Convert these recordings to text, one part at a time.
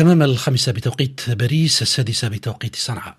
تمام 5 بتوقيت باريس، 6 بتوقيت صنعاء.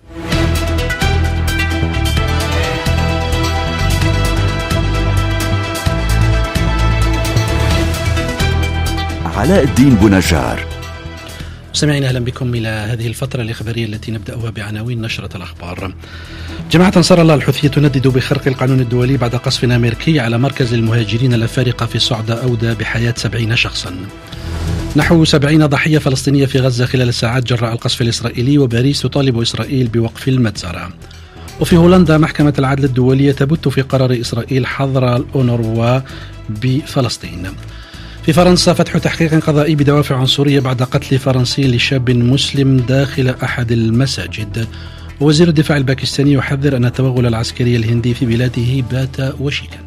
علاء الدين بنجار. مستمعينا، أهلا بكم إلى هذه الفترة الإخبارية التي نبدأها بعناوين نشرة الأخبار. جماعة أنصار الله الحوثية تندد بخرق القانون الدولي بعد قصف أمريكي على مركز المهاجرين الأفارقة في الصعدة أودى بحياة 70 شخصا. نحو 70 ضحية فلسطينية في غزة خلال الساعات جراء القصف الإسرائيلي، وباريس تطالب إسرائيل بوقف المجزرة. وفي هولندا محكمة العدل الدولية تبت في قرار إسرائيل حظر الأونروا بفلسطين. في فرنسا فتح تحقيق قضائي بدوافع عنصرية بعد قتل فرنسي لشاب مسلم داخل أحد المساجد. وزير الدفاع الباكستاني يحذر أن التوغل العسكري الهندي في بلاده بات وشيكا.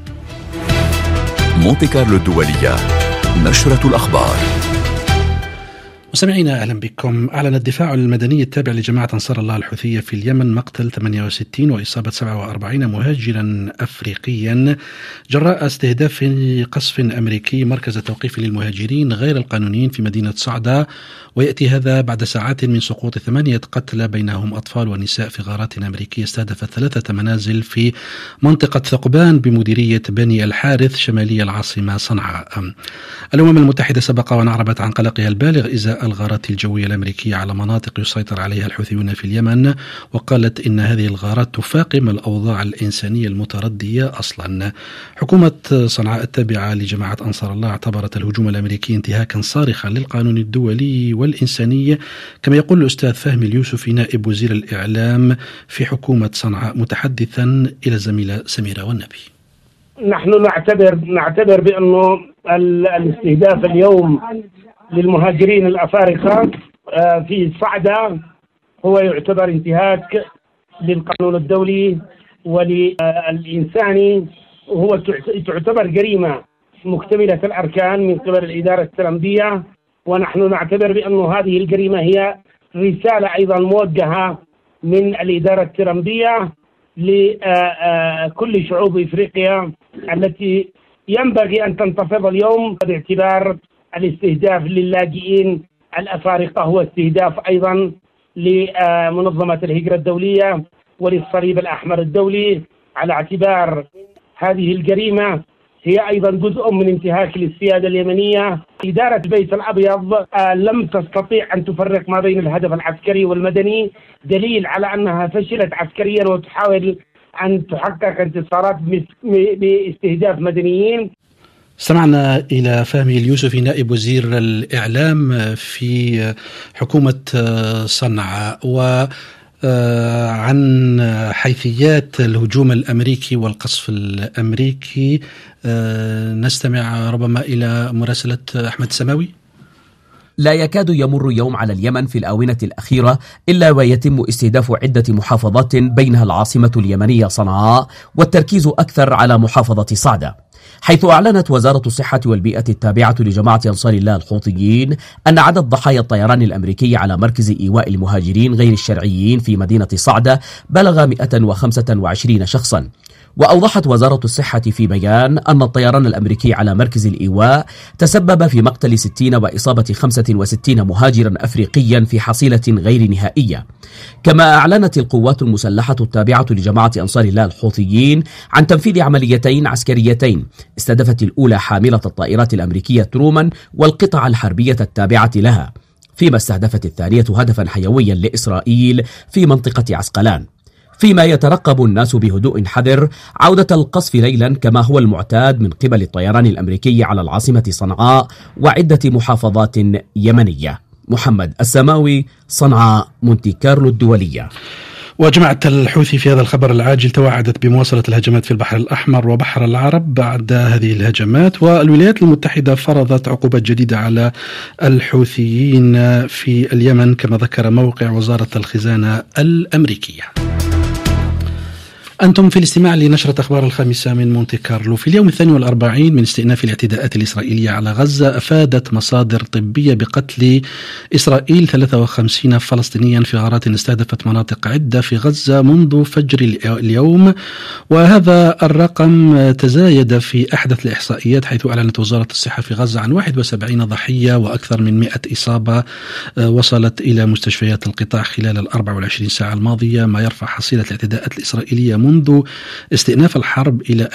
مونتي كارلو الدولية، نشرة الأخبار. مستمعينا، أهلا بكم. أعلن الدفاع المدني التابع لجماعة أنصار الله الحوثية في اليمن مقتل 68 وإصابة 47 مهاجرا أفريقيا جراء استهداف قصف أمريكي مركز توقيف للمهاجرين غير القانونيين في مدينة صعدة، ويأتي هذا بعد ساعات من سقوط 8 قتلى بينهم أطفال ونساء في غارات أمريكية استهدفت 3 منازل في منطقة ثقبان بمديرية بني الحارث شمالي العاصمة صنعاء. الأمم المتحدة سبق وأن أعربت عن قلقها البالغ إزاء الغارات الجوية الأمريكية على مناطق يسيطر عليها الحوثيون في اليمن، وقالت إن هذه الغارات تفاقم الأوضاع الإنسانية المتردية أصلا. حكومة صنعاء التابعة لجماعة أنصار الله اعتبرت الهجوم الأمريكي انتهاكا صارخا للقانون الدولي والإنساني، كما يقول الأستاذ فهمي اليوسفي نائب وزير الإعلام في حكومة صنعاء متحدثا إلى الزميلة سميرة والنبي. نحن نعتبر بأنه الاستهداف اليوم للمهاجرين الأفارقة في صعدة هو يعتبر انتهاك للقانون الدولي وللإنساني، وهو تعتبر جريمة مكتملة الأركان من قبل الإدارة الترامبية، ونحن نعتبر بأن هذه الجريمة هي رسالة أيضا موجهة من الإدارة الترامبية لكل شعوب إفريقيا التي ينبغي أن تنتفض اليوم، باعتبار الاستهداف للاجئين الأفارقة هو استهداف أيضا لمنظمة الهجرة الدولية وللصليب الأحمر الدولي، على اعتبار هذه الجريمة هي أيضا جزء من انتهاك للسيادة اليمنية. إدارة البيت الأبيض لم تستطيع أن تفرق ما بين الهدف العسكري والمدني، دليل على أنها فشلت عسكريا وتحاول أن تحقق انتصارات باستهداف مدنيين. استمعنا إلى فهمي اليوسفي نائب وزير الإعلام في حكومة صنعاء. وعن حيثيات الهجوم الأمريكي والقصف الأمريكي نستمع ربما إلى مراسلة أحمد السماوي. لا يكاد يمر يوم على اليمن في الآونة الأخيرة إلا ويتم استهداف عدة محافظات بينها العاصمة اليمنية صنعاء، والتركيز أكثر على محافظة صعدة، حيث أعلنت وزارة الصحة والبيئة التابعة لجماعة أنصار الله الحوثيين أن عدد ضحايا الطيران الأمريكي على مركز إيواء المهاجرين غير الشرعيين في مدينة صعدة بلغ 125 شخصا. وأوضحت وزارة الصحة في بيان أن الطيران الأمريكي على مركز الإيواء تسبب في مقتل 60 وإصابة 65 مهاجرا أفريقيا في حصيلة غير نهائية. كما أعلنت القوات المسلحة التابعة لجماعة أنصار الله الحوثيين عن تنفيذ عمليتين عسكريتين استهدفت الأولى حاملة الطائرات الأمريكية ترومان والقطع الحربية التابعة لها، فيما استهدفت الثانية هدفا حيويا لإسرائيل في منطقة عسقلان، فيما يترقب الناس بهدوء حذر عودة القصف ليلا كما هو المعتاد من قبل الطيران الأمريكي على العاصمة صنعاء وعدة محافظات يمنية. محمد السماوي، صنعاء، مونتي كارلو الدولية. وجماعة الحوثي في هذا الخبر العاجل توعدت بمواصلة الهجمات في البحر الأحمر وبحر العرب بعد هذه الهجمات، والولايات المتحدة فرضت عقوبات جديدة على الحوثيين في اليمن كما ذكر موقع وزارة الخزانة الأمريكية. أنتم في الاستماع لنشرة أخبار الخامسة من مونتي كارلو. في اليوم 42 من استئناف الاعتداءات الإسرائيلية على غزة، أفادت مصادر طبية بقتل إسرائيل 53 فلسطينيا في غارات استهدفت مناطق عدة في غزة منذ فجر اليوم، وهذا الرقم تزايد في أحدث الإحصائيات، حيث أعلنت وزارة الصحة في غزة عن 71 ضحية وأكثر من 100 إصابة وصلت إلى مستشفيات القطاع خلال 24 ساعة الماضية، ما يرفع حصيلة الاعتداءات الإسرائيلية منذ استئناف الحرب إلى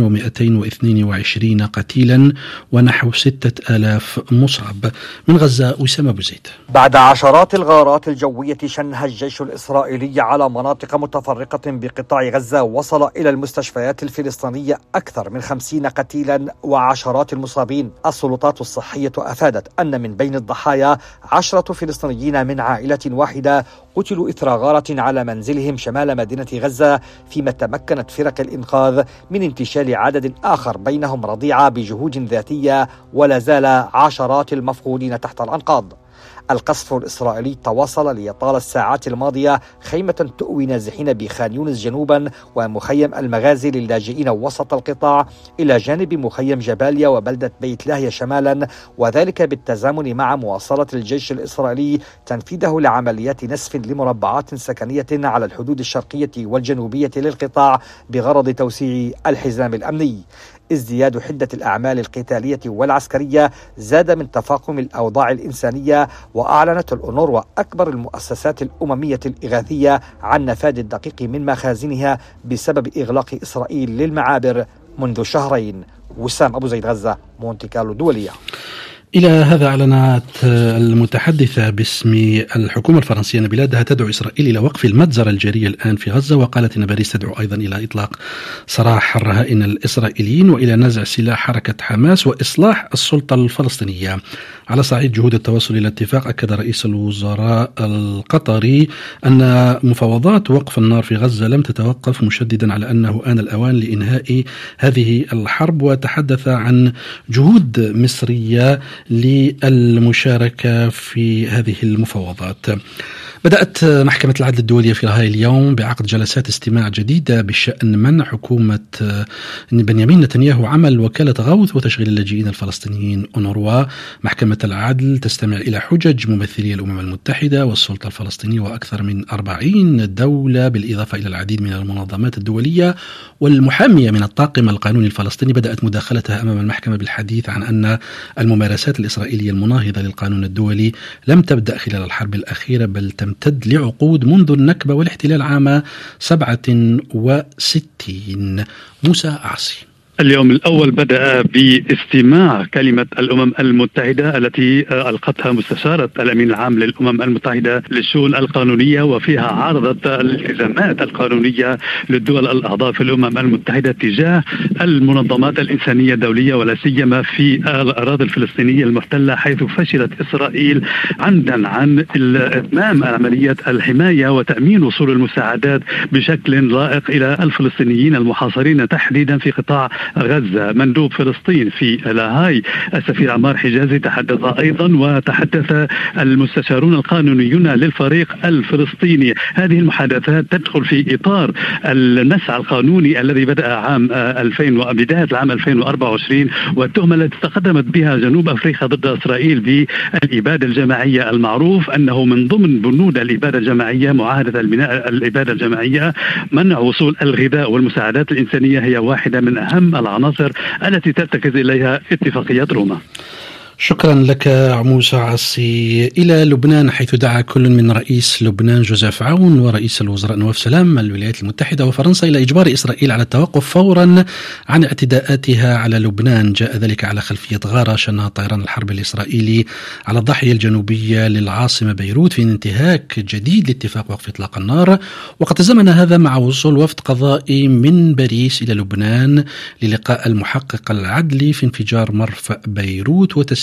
2222 قتيلا ونحو 6000 مصاب. من غزة أسامة أبو زيد. بعد عشرات الغارات الجوية شنها الجيش الإسرائيلي على مناطق متفرقة بقطاع غزة، وصل إلى المستشفيات الفلسطينية أكثر من 50 قتيلا وعشرات المصابين. السلطات الصحية أفادت أن من بين الضحايا 10 فلسطينيين من عائلة واحدة قتلوا إثر غارة على منزلهم شمال مدينة غزة، فيما تمكنت فرق الإنقاذ من انتشال عدد آخر بينهم رضيعة بجهود ذاتية، ولا زال عشرات المفقودين تحت الأنقاض. القصف الإسرائيلي تواصل ليطال الساعات الماضية خيمة تؤوي نازحين بخان يونس جنوبا ومخيم المغازي للاجئين وسط القطاع، إلى جانب مخيم جباليا وبلدة بيت لاهيا شمالا، وذلك بالتزامن مع مواصلة الجيش الإسرائيلي تنفيذه لعمليات نسف لمربعات سكنية على الحدود الشرقية والجنوبية للقطاع بغرض توسيع الحزام الأمني. ازدياد حدة الأعمال القتالية والعسكرية زاد من تفاقم الأوضاع الإنسانية، وأعلنت الأونروا أكبر المؤسسات الأممية الإغاثية عن نفاذ الدقيق من مخازنها بسبب إغلاق إسرائيل للمعابر منذ شهرين. وسام أبو زيد، غزة، مونتي كارلو دولية. إلى هذا أعلنت المتحدثة باسم الحكومة الفرنسية أن بلادها تدعو إسرائيل إلى وقف المجزرة الجارية الآن في غزة، وقالت أن باريس تدعو أيضا إلى إطلاق سراح الرهائن الإسرائيليين وإلى نزع سلاح حركة حماس وإصلاح السلطة الفلسطينية. على صعيد جهود التوصل إلى اتفاق، أكد رئيس الوزراء القطري أن مفاوضات وقف النار في غزة لم تتوقف، مشددا على أنه آن الأوان لإنهاء هذه الحرب، وتحدث عن جهود مصرية للمشاركة في هذه المفاوضات. بدأت محكمة العدل الدولية في لاهاي اليوم بعقد جلسات استماع جديدة بشأن منع حكومة بنيامين نتنياهو عمل وكالة غوث وتشغيل اللاجئين الفلسطينيين أونروا. محكمة العدل تستمع إلى حجج ممثلي الأمم المتحدة والسلطة الفلسطينية وأكثر من 40 دولة، بالإضافة إلى العديد من المنظمات الدولية والمحامية من الطاقم القانوني الفلسطيني. بدأت مداخلتها أمام المحكمة بالحديث عن أن الممارسات الإسرائيلية المناهضة للقانون الدولي لم تبدأ خلال الحرب الأخيرة، بل تمتد لعقود منذ النكبة والاحتلال عام 67. موسى عاصي. اليوم الأول بدأ باستماع كلمة الأمم المتحدة التي ألقتها مستشارة الأمين العام للأمم المتحدة للشؤون القانونية، وفيها عرضت الالتزامات القانونية للدول الأعضاء في الأمم المتحدة تجاه المنظمات الإنسانية الدولية، ولا سيما في الأراضي الفلسطينية المحتلة، حيث فشلت إسرائيل عمدا عن إتمام عملية الحماية وتأمين وصول المساعدات بشكل لائق إلى الفلسطينيين المحاصرين تحديدا في قطاع غزة. مندوب فلسطين في لاهاي السفير عمار حجازي تحدث أيضا، وتحدث المستشارون القانونيون للفريق الفلسطيني. هذه المحادثات تدخل في إطار المسعى القانوني الذي بدأ عام 2000 بداية العام 2024، والتهمة التي تقدمت بها جنوب أفريقيا ضد إسرائيل بالإبادة الجماعية. المعروف أنه من ضمن بنود الإبادة الجماعية، معاهدة الإبادة الجماعية، منع وصول الغذاء والمساعدات الإنسانية هي واحدة من أهم العناصر التي ترتكز إليها اتفاقية روما. شكرا لك موسى عاصي. إلى لبنان، حيث دعا كل من رئيس لبنان جوزيف عون ورئيس الوزراء نواف سلام الولايات المتحدة وفرنسا إلى إجبار إسرائيل على التوقف فورا عن اعتداءاتها على لبنان. جاء ذلك على خلفية غارة شنها طيران الحرب الإسرائيلي على الضاحية الجنوبية للعاصمة بيروت في انتهاك جديد لاتفاق وقف إطلاق النار، وقد تزامن هذا مع وصول وفد قضائي من باريس إلى لبنان للقاء المحقق العدلي في انفجار مرفأ بيروت وتسليم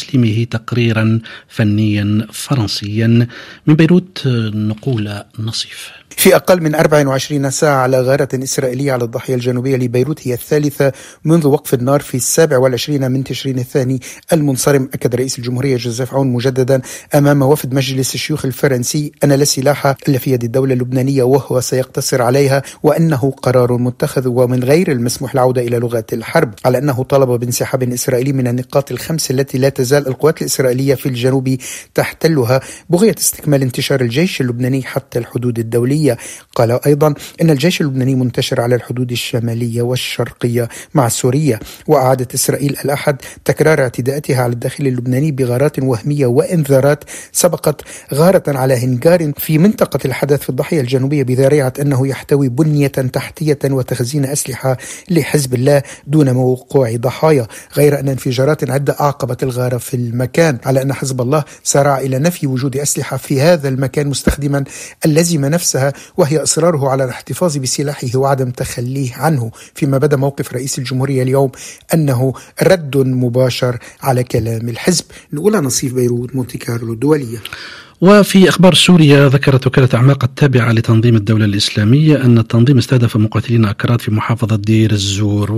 تسليمه تقريرا فنيا فرنسيا. من بيروت نقول نصيف. في أقل من 24 ساعة على غارة إسرائيلية على الضاحية الجنوبية لبيروت، هي الثالثة منذ وقف النار في 27 من تشرين الثاني المنصرم. أكد رئيس الجمهورية جوزيف عون مجددا أمام وفد مجلس الشيوخ الفرنسي أن لا سلاح إلا في يد الدولة اللبنانية وهو سيقتصر عليها، وأنه قرار متخذ ومن غير المسموح العودة إلى لغة الحرب، على أنه طلب بانسحاب إسرائيلي من النقاط الخمس التي لا تزال القوات الإسرائيلية في الجنوب تحتلها بغية استكمال انتشار الجيش اللبناني حتى الحدود الدولية. قال أيضا أن الجيش اللبناني منتشر على الحدود الشمالية والشرقية مع سوريا. وأعادت إسرائيل الأحد تكرار اعتداءاتها على الداخل اللبناني بغارات وهمية وإنذارات سبقت غارة على هنجار في منطقة الحدث في الضاحية الجنوبية بذريعة أنه يحتوي بنية تحتية وتخزين أسلحة لحزب الله دون وقوع ضحايا، غير أن انفجارات عدة أعقبت الغارة في المكان، على أن حزب الله سارع إلى نفي وجود أسلحة في هذا المكان مستخدما اللازمة نفسها، وهي إصراره على الاحتفاظ بسلاحه وعدم تخليه عنه، فيما بدا موقف رئيس الجمهورية اليوم أنه رد مباشر على كلام الحزب. نقول نصيف بيروت، مونتي كارلو الدولية. وفي أخبار سوريا، ذكرت وكالة أعماق التابعة لتنظيم الدولة الإسلامية أن التنظيم استهدف مقاتلين أكراد في محافظة دير الزور.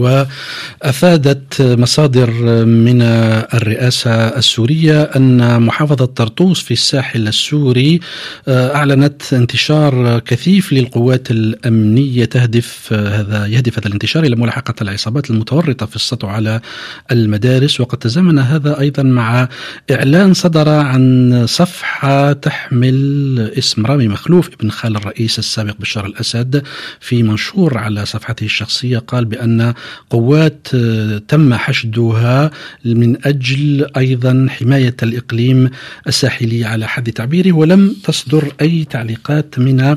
وأفادت مصادر من الرئاسة السورية أن محافظة طرطوس في الساحل السوري أعلنت انتشار كثيف للقوات الأمنية يهدف هذا الانتشار إلى ملاحقة العصابات المتورطة في السطو على المدارس. وقد تزامن هذا أيضا مع إعلان صدر عن صفحة تحمل اسم رامي مخلوف ابن خال الرئيس السابق بشار الأسد. في منشور على صفحته الشخصية قال بأن قوات تم حشدها من أجل أيضا حماية الإقليم الساحلي على حد تعبيره، ولم تصدر أي تعليقات من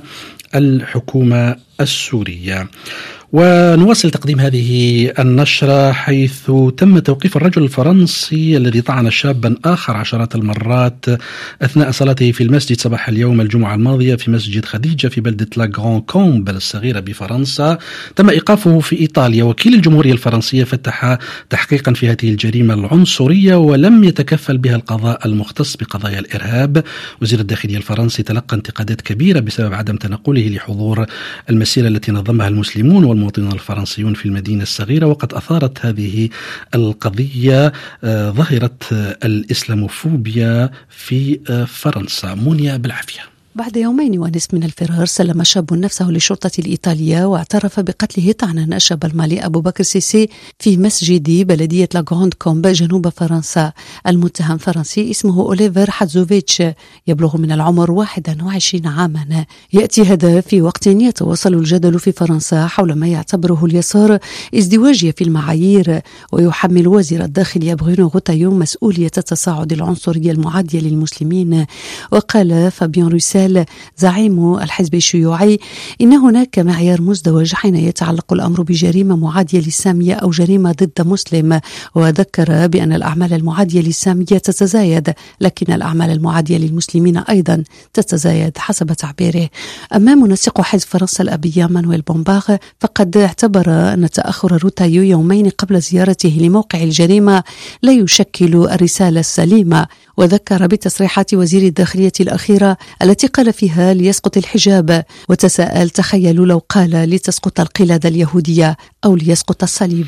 الحكومة السورية. ونواصل تقديم هذه النشرة حيث تم توقيف الرجل الفرنسي الذي طعن شابا آخر عشرات المرات أثناء صلاته في المسجد صباح اليوم الجمعة الماضية في مسجد خديجة في بلدة لا غران كومبل الصغيرة بفرنسا. تم إيقافه في إيطاليا. وكيل الجمهورية الفرنسية فتح تحقيقا في هذه الجريمة العنصرية ولم يتكفل بها القضاء المختص بقضايا الإرهاب. وزير الداخلية الفرنسي تلقى انتقادات كبيرة بسبب عدم تنقله لحضور المسيرة التي نظمها المسلمون والمواطنون الفرنسيون في المدينة الصغيرة. وقد أثارت هذه القضية ظاهرة الإسلاموفوبيا في فرنسا. مونيا بالعافية. بعد يومين ونصف من الفرار، سلم شاب نفسه للشرطة الإيطالية واعترف بقتله طعنا الشاب المالي أبو بكر سيسي في مسجد بلدية لا غراند كومب جنوب فرنسا. المتهم فرنسي اسمه أوليفر حاتزوفيتش، يبلغ من العمر 21 عاما. يأتي هذا في وقت يتواصل الجدل في فرنسا حول ما يعتبره اليسار ازدواجية في المعايير، ويحمل وزير الداخلية برونو غوتايون مسؤولية التصاعد العنصري المعادية للمسلمين. وقال فابيان روسيل زعيم الحزب الشيوعي إن هناك معيار مزدوج حين يتعلق الأمر بجريمة معادية للسامية أو جريمة ضد مسلم. وذكر بأن الأعمال المعادية للسامية تتزايد، لكن الأعمال المعادية للمسلمين أيضا تتزايد حسب تعبيره. أما منسق حزب فرنسا الأبية مانويل بومباغ فقد اعتبر أن تأخر روتايو يومين قبل زيارته لموقع الجريمة لا يشكل الرسالة السليمة. وذكر بتصريحات وزير الداخلية الأخيرة التي قال فيها ليسقط الحجاب، وتساءل تخيلوا لو قال لتسقط القلادة اليهودية أو ليسقط الصليب.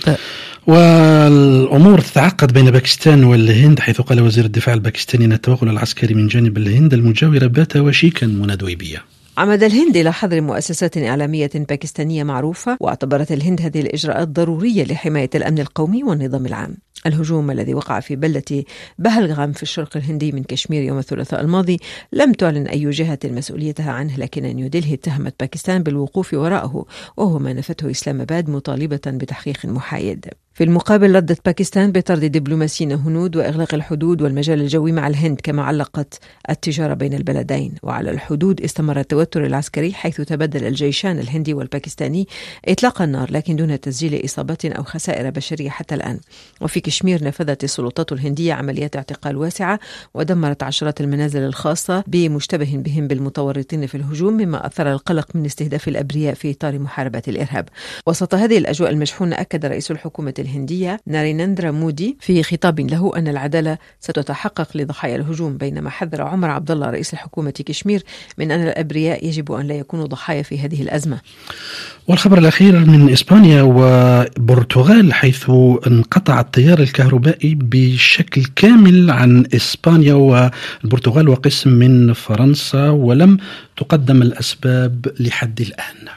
والأمور تتعقد بين باكستان والهند، حيث قال وزير الدفاع الباكستاني أن التوغل العسكري من جانب الهند المجاورة بات وشيكا. منادويبية. عمد الهند إلى حظر مؤسسات إعلامية باكستانية معروفة، واعتبرت الهند هذه الإجراءات ضرورية لحماية الأمن القومي والنظام العام. الهجوم الذي وقع في بلدة بهلغام في الشرق الهندي من كشمير يوم الثلاثاء الماضي لم تعلن أي جهة مسؤوليتها عنه، لكن نيودلهي اتهمت باكستان بالوقوف وراءه، وهو ما نفته إسلام آباد مطالبة بتحقيق محايد. في المقابل ردت باكستان بطرد دبلوماسيين هنود وإغلاق الحدود والمجال الجوي مع الهند، كما علقت التجارة بين البلدين. وعلى الحدود استمر التوتر العسكري، حيث تبادل الجيشان الهندي والباكستاني إطلاق النار لكن دون تسجيل إصابات أو خسائر بشرية حتى الآن. وفي كشمير نفذت السلطات الهندية عمليات اعتقال واسعة ودمرت عشرات المنازل الخاصة بمشتبه بهم بالمتورطين في الهجوم، مما أثار القلق من استهداف الأبرياء في إطار محاربة الإرهاب. وسط هذه الأجواء المشحونة أكد رئيس الحكومة الهندية نارينندرا مودي في خطاب له أن العدالة ستتحقق لضحايا الهجوم، بينما حذر عمر عبد الله رئيس الحكومة كشمير من أن الأبرياء يجب أن لا يكونوا ضحايا في هذه الأزمة. والخبر الأخير من إسبانيا وبرتغال، حيث انقطع التيار الكهربائي بشكل كامل عن إسبانيا والبرتغال وقسم من فرنسا، ولم تقدم الأسباب لحد الآن.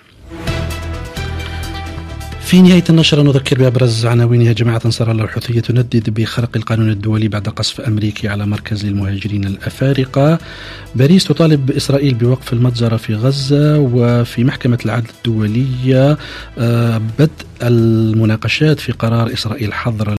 في نهاية النشرة نذكر بأبرز عناوينها. جماعة أنصار الله الحوثية تندد بخرق القانون الدولي بعد قصف أمريكي على مركز للمهاجرين الأفارقة. باريس تطالب إسرائيل بوقف المجزرة في غزة. وفي محكمة العدل الدولية بدء المناقشات في قرار إسرائيل حظر